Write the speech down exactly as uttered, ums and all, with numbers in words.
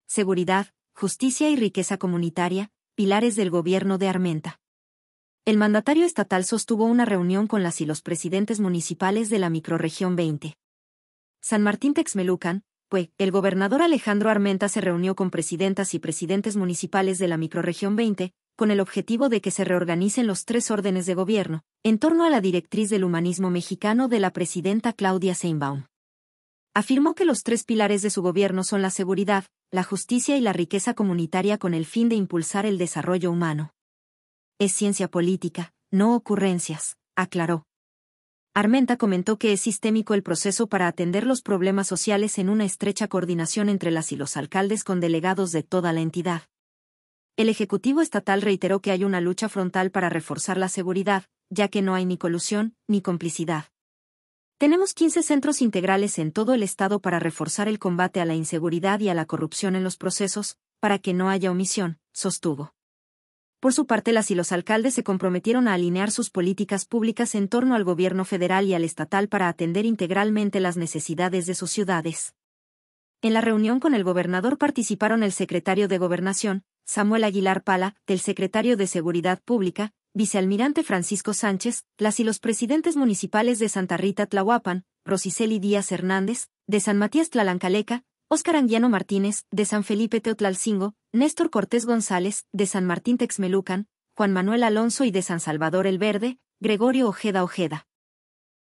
seguridad, justicia y riqueza comunitaria, pilares del gobierno de Armenta. El mandatario estatal sostuvo una reunión con las y los presidentes municipales de la microrregión veinte. San Martín Texmelucan, pues, el gobernador Alejandro Armenta se reunió con presidentas y presidentes municipales de la microrregión veinte, con el objetivo de que se reorganicen los tres órdenes de gobierno, en torno a la directriz del humanismo mexicano de la presidenta Claudia Sheinbaum. Afirmó que los tres pilares de su gobierno son la seguridad, la justicia y la riqueza comunitaria con el fin de impulsar el desarrollo humano. Es ciencia política, no ocurrencias, aclaró. Armenta comentó que es sistémico el proceso para atender los problemas sociales en una estrecha coordinación entre las y los alcaldes con delegados de toda la entidad. El Ejecutivo Estatal reiteró que hay una lucha frontal para reforzar la seguridad, ya que no hay ni colusión, ni complicidad. Tenemos quince centros integrales en todo el estado para reforzar el combate a la inseguridad y a la corrupción en los procesos, para que no haya omisión, sostuvo. Por su parte, las y los alcaldes se comprometieron a alinear sus políticas públicas en torno al gobierno federal y al estatal para atender integralmente las necesidades de sus ciudades. En la reunión con el gobernador participaron el secretario de Gobernación, Samuel Aguilar Pala, el secretario de Seguridad Pública, vicealmirante Francisco Sánchez, las y los presidentes municipales de Santa Rita Tlahuapan, Rosiceli Díaz Hernández, de San Matías Tlalancalecca, Óscar Anguiano Martínez, de San Felipe Teotlalcingo, Néstor Cortés González, de San Martín Texmelucan, Juan Manuel Alonso y de San Salvador el Verde, Gregorio Ojeda Ojeda.